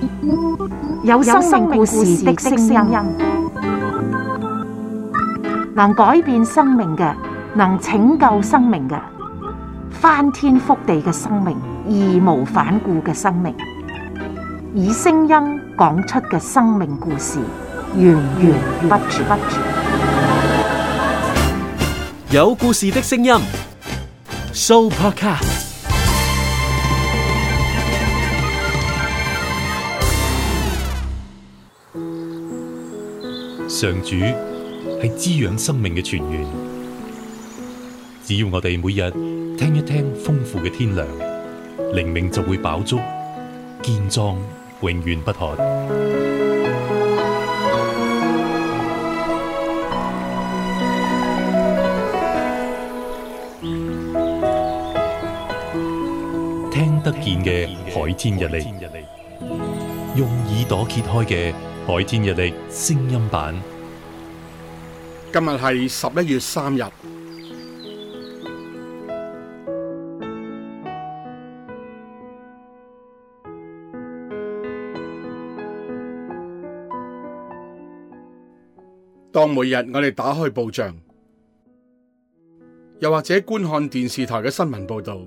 有生命故事的聲音，能改變生命嘅，能拯救生命嘅，翻天覆地嘅生命，義無反顧嘅生命，以聲音講出嘅生命故事，源源不絕。 有故事的聲音 ，Sooopodcast。 上主係滋養生命嘅泉源，只要我哋每日聽一聽豐富嘅天糧，靈命就會飽足、健壯，永遠不渴。聽得見嘅海天日曆，用耳朵揭開嘅海天日曆聲音版。 今日係11月3日。當每日我哋打開報章，又或者觀看電視台嘅新聞報道，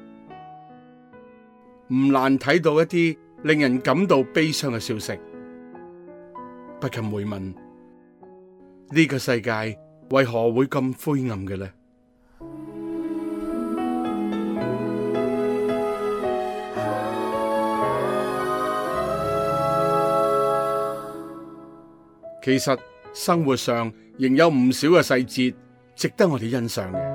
唔難睇到一啲令人感到悲傷嘅消息，不禁會問：呢個世界為何會咁灰暗嘅呢？其實生活上仍有唔少嘅細節值得我哋欣賞嘅，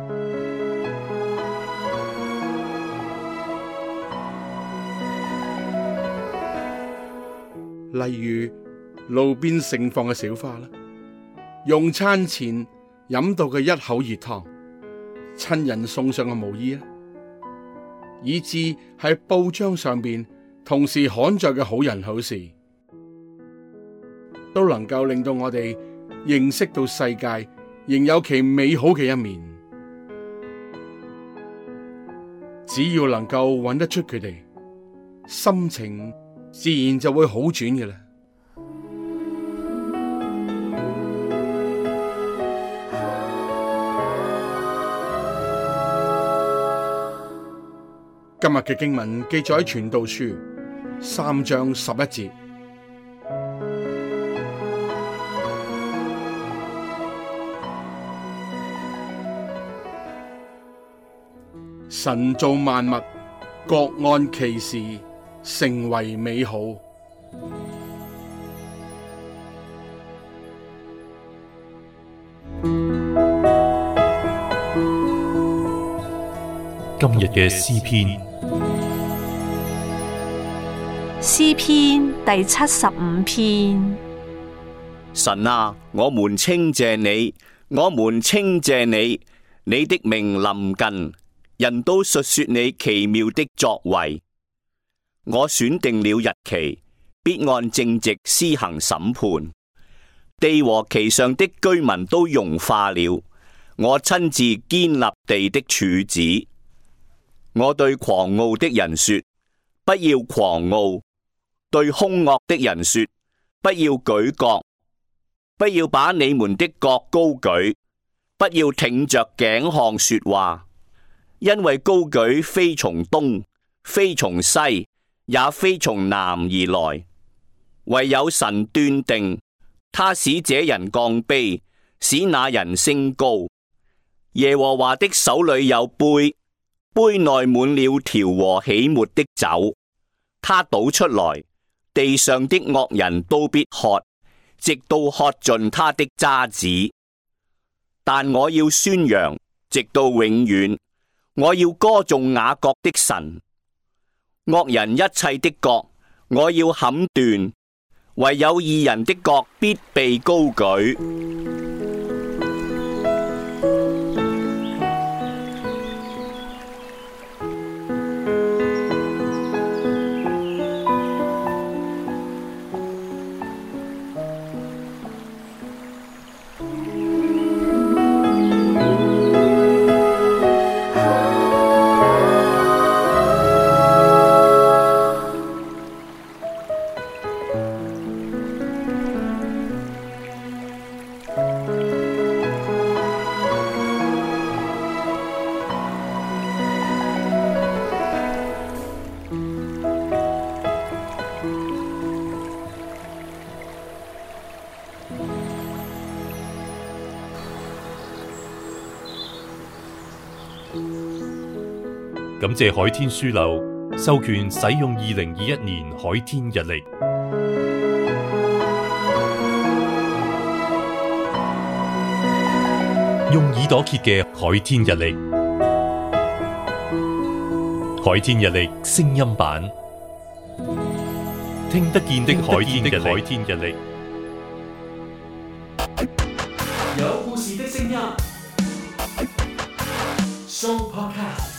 例如路邊盛放嘅小花啦，用餐前飲到嘅一口熱湯，親人送上嘅毛衣啊，以至喺報章上邊同時刊載嘅好人好事，都能夠令到我哋認識到世界仍有其美好嘅一面。只要能夠揾得出佢哋，心情自然就會好轉嘅啦。今日嘅經文記載喺傳道書3章11節。神造萬物，各按其時，成為美好。 今日嘅詩篇， 詩篇第75篇。 神啊，我們稱謝你，我們稱謝你，你的名臨近，人都述說你奇妙的作為。我選定了日期，必按正直施行審判。地和其上的居民都融化了，我親自堅立地的柱子。我對狂傲的人說：不要狂傲；對兇惡的人說：不要舉角。不要把你們的角高舉，不要挺着頸項說話，因為高舉非從東，非從西，也非從南而來，唯有神斷定。他使這人降卑，使那人升高。耶和華的手裏有杯，杯內滿了調和起沫的酒。他倒出來，地上的惡人都必喝，直到喝盡他的渣子。但我要宣揚，直到永遠。我要歌頌雅各的神。惡人一切的角，我要砍斷。唯有義人的角必被高舉。 感謝海天書樓授權使用2021年海天日曆，用耳朵揭嘅海天日曆，海天日曆聲音版，聽得見的海天日曆。 有故事的聲音 Show Podcast。